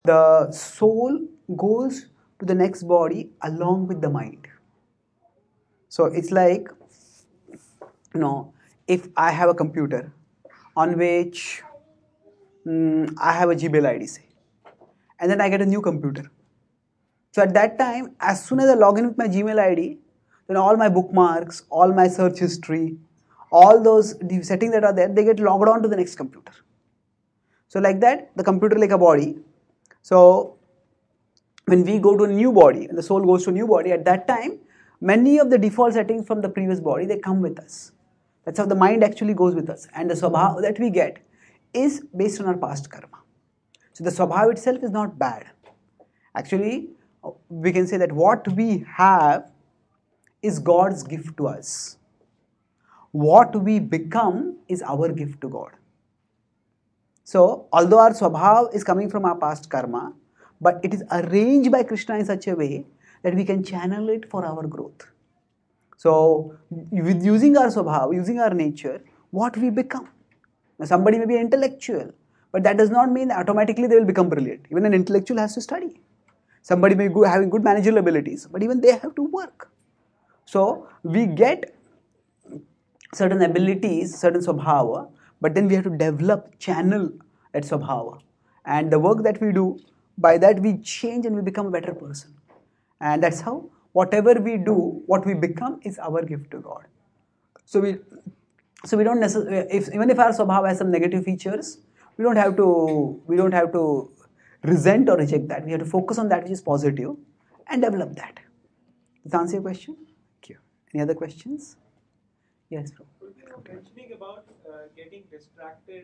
The soul goes to the next body along with the mind. So it's like, if I have a computer on which I have a Gmail ID, say, and then I get a new computer. So at that time, as soon as I log in with my Gmail ID, then all my bookmarks, all my search history, all those settings that are there, they get logged on to the next computer. So like that, the computer like a body. So when we go to a new body, when the soul goes to a new body, at that time, many of the default settings from the previous body, they come with us. That's how the mind actually goes with us. And the swabha that we get is based on our past karma. So the swabha itself is not bad. Actually, we can say that what we have is God's gift to us. What we become is our gift to God. So, although our swabhav is coming from our past karma, but it is arranged by Krishna in such a way that we can channel it for our growth. So, with using our swabhav, using our nature, what we become. Now, somebody may be intellectual, but that does not mean that automatically they will become brilliant. Even an intellectual has to study. Somebody may be having good managerial abilities, but even they have to work. So, we get certain abilities, certain swabhava, but then we have to develop, channel that swabhava. And the work that we do, by that we change and we become a better person. And that's how whatever we do, what we become is our gift to God. So we don't necessarily, even if our swabhava has some negative features, we don't have to resent or reject that. We have to focus on that which is positive and develop that. Does that answer your question? Thank you. Any other questions? Yes, bro. Mentioning about getting distracted